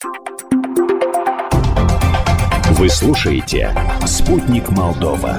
Вы слушаете «Спутник Молдова».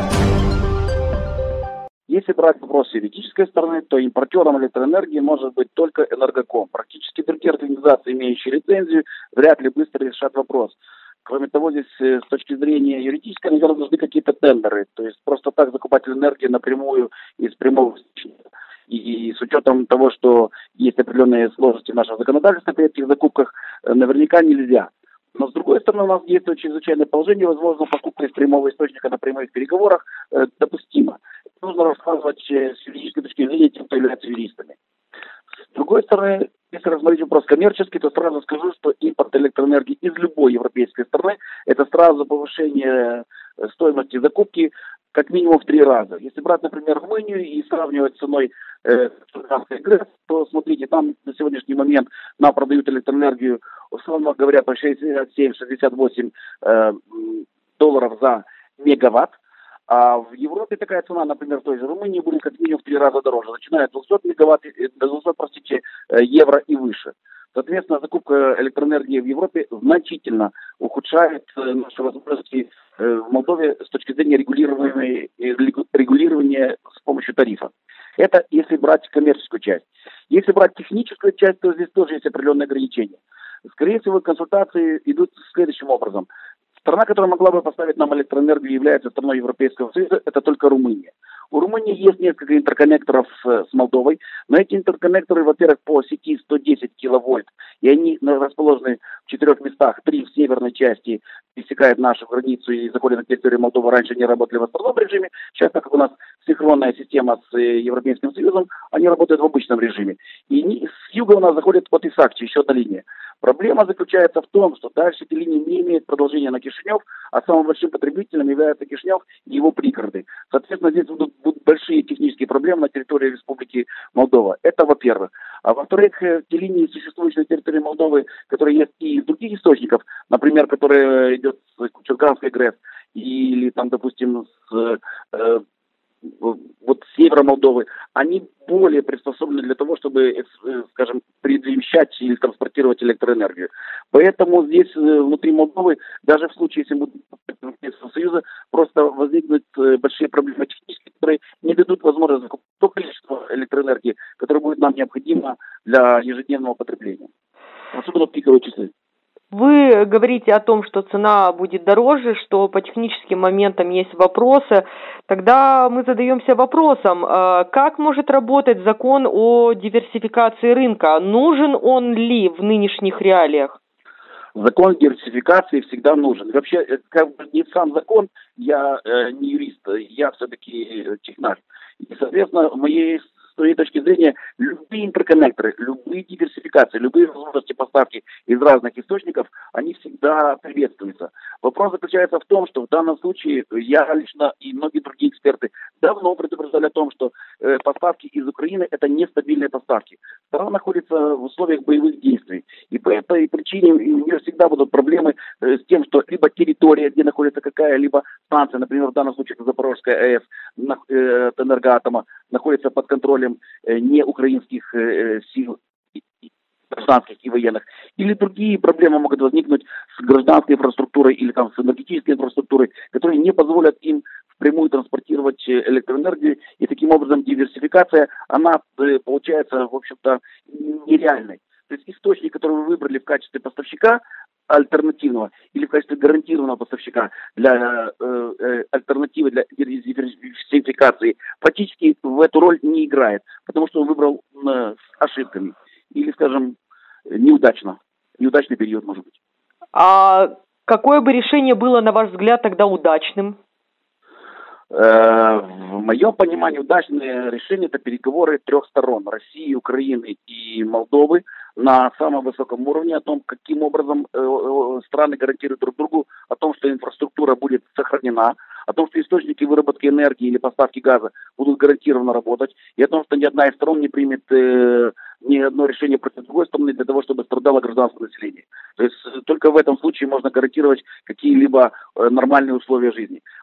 Если брать вопрос с юридической стороны, то импортером электроэнергии может быть только Энергоком. Практически другие организации, имеющие лицензию, вряд ли быстро решат вопрос. Кроме того, здесь с точки зрения юридической, наверное, нужны какие-то тендеры. То есть просто так закупать энергию напрямую из прямого источника. И с учетом того, что есть определенные сложности нашего законодательства при этих закупках, наверняка нельзя. Но, с другой стороны, у нас действует чрезвычайное положение, возможно, покупка из прямого источника на прямых переговорах допустима. Нужно рассказывать с юридической точки зрения тем, кто является юристами. С другой стороны, если рассмотреть вопрос коммерческий, то сразу скажу, что импорт электроэнергии из любой европейской страны – это сразу повышение стоимости закупки как минимум в 3 раза. Если брать, например, Румынию и сравнивать с ценой Черкасской ГРЭС, то, смотрите, там на сегодняшний момент нам продают электроэнергию, условно говоря, по 67-68 долларов за мегаватт. А в Европе такая цена, например, в той же Румынии будет как минимум в 3 раза дороже, начиная от 200 евро и выше. Соответственно, закупка электроэнергии в Европе значительно ухудшает наши возможности в Молдове с точки зрения регулирования с помощью тарифа. Это если брать коммерческую часть. Если брать техническую часть, то здесь тоже есть определенные ограничения. Скорее всего, консультации идут следующим образом. Страна, которая могла бы поставить нам электроэнергию, является страной Европейского Союза, это только Румыния. У Румынии есть несколько интерконнекторов с Молдовой, но эти интерконнекторы, во-первых, по сети 110 киловольт, и они расположены в 4 местах, 3 в северной части пересекают нашу границу и заходят на территорию Молдовы. Раньше они работали в основном режиме, сейчас, так как у нас синхронная система с Европейским Союзом, они работают в обычном режиме. И с юга у нас заходит от Исакчи, еще одна линия. Проблема заключается в том, что дальше эти линии не имеют продолжения на Кишинев, а самым большим потребителем является Кишинев и его пригороды. Соответственно, здесь будут большие технические проблемы на территории Республики Молдова. Это во-первых. А во-вторых, те линии, существующие на территории Молдовы, которые есть и из других источников, например, которые идет с Черкасской ГРЭС, или там, допустим, с севера Молдовы, они более приспособлены для того, чтобы, скажем, перемещать или транспортировать электроэнергию. Поэтому здесь внутри Молдовы, даже в случае, если будут Европейского Союза, просто возникнут большие проблемы технические, которые не дадут возможности закупить то количество электроэнергии, которое будет нам необходимо для ежедневного потребления. Особенно в пиковые часы. Вы говорите о том, что цена будет дороже, что по техническим моментам есть вопросы. Тогда мы задаемся вопросом, как может работать закон о диверсификации рынка? Нужен он ли в нынешних реалиях? Закон диверсификации всегда нужен. Вообще, как бы не сам закон, я не юрист, я все-таки технарь. И, соответственно, с моей точки зрения, любые интерконнекторы, любые диверсификации, любые возможности поставки из разных источников, они всегда приветствуются. Вопрос заключается в том, что в данном случае я лично и многие другие эксперты давно предупреждали о том, что поставки из Украины – это нестабильные поставки. Страна находится в условиях боевых действий. И по этой причине у нее всегда будут проблемы с тем, что либо территория, где находится какая-либо станция, например, в данном случае это Запорожская АЭС, от Энергоатома, находится под контролем не украинских сил, гражданских и военных, или другие проблемы могут возникнуть с гражданской инфраструктурой или там с энергетической инфраструктурой, которые не позволят им впрямую транспортировать электроэнергию, и таким образом диверсификация, она получается, в общем-то, нереальной. То есть источник, который вы выбрали в качестве поставщика альтернативного или в качестве гарантированного поставщика для альтернативы для диверсификации, практически в эту роль не играет, потому что он выбрал с ошибками или, скажем, неудачно. Неудачный период, может быть. А какое бы решение было, на ваш взгляд, тогда удачным? В моем понимании удачное решение – это переговоры 3 сторон – России, Украины и Молдовы на самом высоком уровне о том, каким образом страны гарантируют друг другу, о том, что инфраструктура будет сохранена, о том, что источники выработки энергии или поставки газа будут гарантированно работать, и о том, что ни одна из сторон не примет ни одно решение против другой стороны для того, чтобы страдало гражданское население. То есть только в этом случае можно гарантировать какие-либо нормальные условия жизни.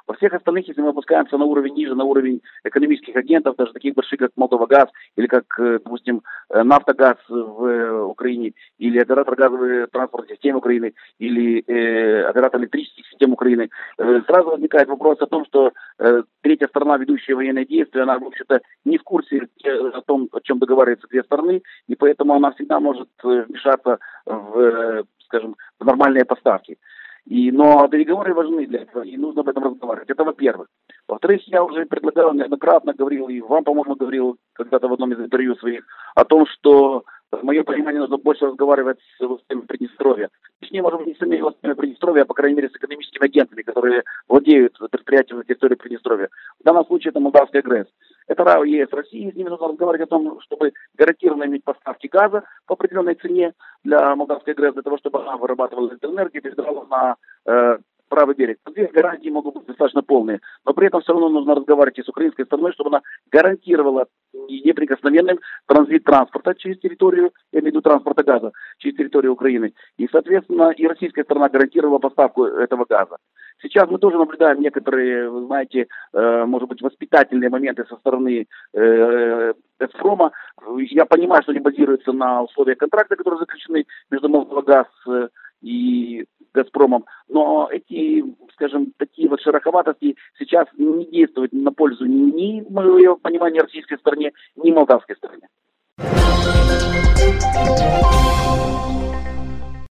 Во всех остальных, если мы опускаемся на уровень ниже, на уровень экономических агентов, даже таких больших, как Молдова-Газ, или как, допустим, Нафтогаз в Украине, или оператор газовой транспортной системы Украины, или оператор электрических систем Украины, сразу возникает вопрос о том, что третья сторона, ведущая военные действия, она, в общем-то, не в курсе о том, о чем договариваются две стороны, и поэтому она всегда может вмешаться в, скажем, в нормальные поставки. Но переговоры важны для этого, и нужно об этом разговаривать. Это во-первых. Во-вторых, я уже предлагал, неоднократно говорил, и вам, по-моему, говорил когда-то в одном из интервью своих, о том, что, в моем понимании, нужно больше разговаривать с властями Приднестровья. Точнее, может быть, не с самими властями Приднестровья, а, по крайней мере, с экономическими агентами, которые владеют предприятием на территории Приднестровья. В данном случае это Молдавская ГРЭС. Это РАО ЕС России, с ними нужно разговаривать о том, чтобы гарантированно иметь поставки газа по определенной цене для Молдавской ГРЭС, для того, чтобы она вырабатывала электроэнергию и передавала на правый берег. Здесь гарантии могут быть достаточно полные, но при этом все равно нужно разговаривать и с украинской стороной, чтобы она гарантировала неприкосновенным транзит транспорта через территорию, я имею в виду транспорта газа, через территорию Украины. И, соответственно, и российская сторона гарантировала поставку этого газа. Сейчас мы тоже наблюдаем некоторые, вы знаете, может быть, воспитательные моменты со стороны «Газпрома». Я понимаю, что они базируются на условиях контракта, которые заключены между Молдова-Газ и «Газпромом», но эти, скажем, такие вот шероховатости сейчас не действуют на пользу ни, в моем понимании, российской стороне, ни молдавской стороне.